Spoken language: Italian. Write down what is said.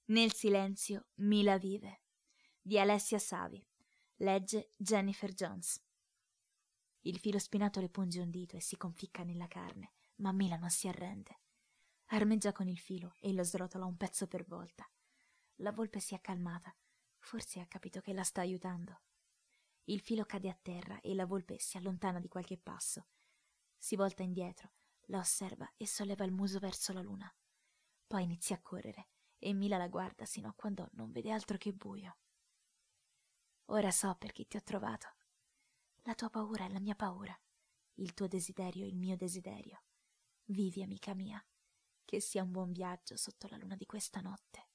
Nel silenzio Mila vive di Alessia Savi. Legge Jennifer Jones. Il filo spinato le punge un dito e si conficca nella carne, ma Mila non si arrende. Armeggia con il filo e lo srotola un pezzo per volta. La volpe si è calmata, forse ha capito che la sta aiutando. Il filo cade a terra e la volpe si allontana di qualche passo. Si volta indietro, la osserva e solleva il muso verso la luna. Poi inizia a correre e Mila la guarda sino a quando non vede altro che buio. Ora so per chi ti ho trovato. La tua paura è la mia paura, il tuo desiderio il mio desiderio. Vivi, amica mia, che sia un buon viaggio sotto la luna di questa notte.